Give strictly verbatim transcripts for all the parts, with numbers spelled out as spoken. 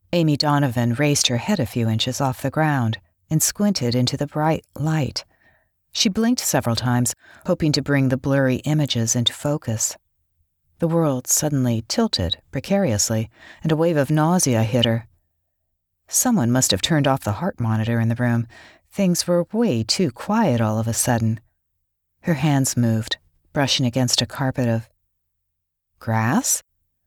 Amy Donovan raised her head a few inches off the ground and squinted into the bright light. She blinked several times, hoping to bring the blurry images into focus. The world suddenly tilted precariously, and a wave of nausea hit her. Someone must have turned off the heart monitor in the room. Things were way too quiet all of a sudden. Her hands moved, brushing against a carpet of grass.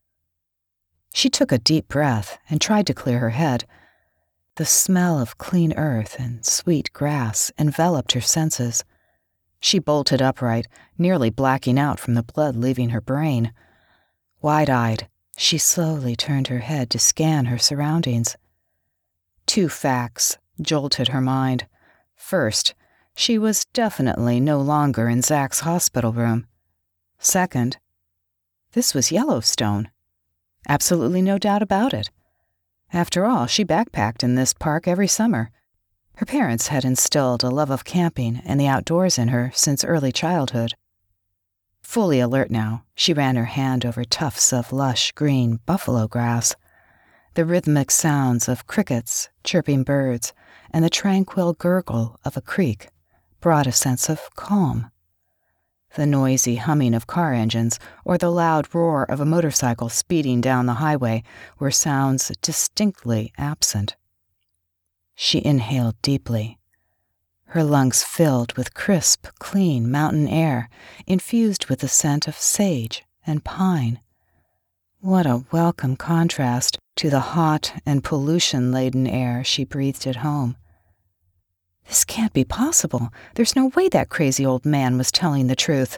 She took a deep breath and tried to clear her head. The smell of clean earth and sweet grass enveloped her senses. She bolted upright, nearly blacking out from the blood leaving her brain. Wide-eyed, she slowly turned her head to scan her surroundings. Two facts jolted her mind. First, she was definitely no longer in Zach's hospital room. Second, this was Yellowstone. Absolutely no doubt about it. After all, she backpacked in this park every summer. Her parents had instilled a love of camping and the outdoors in her since early childhood. Fully alert now, she ran her hand over tufts of lush green buffalo grass. The rhythmic sounds of crickets, chirping birds, and the tranquil gurgle of a creek brought a sense of calm. The noisy humming of car engines or the loud roar of a motorcycle speeding down the highway were sounds distinctly absent. She inhaled deeply. Her lungs filled with crisp, clean mountain air, infused with the scent of sage and pine. What a welcome contrast to the hot and pollution-laden air she breathed at home. This can't be possible. There's no way that crazy old man was telling the truth.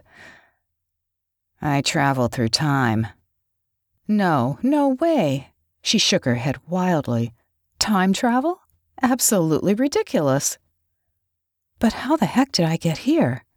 I travel through time. No, no way. She shook her head wildly. Time travel? Absolutely ridiculous. But how the heck did I get here?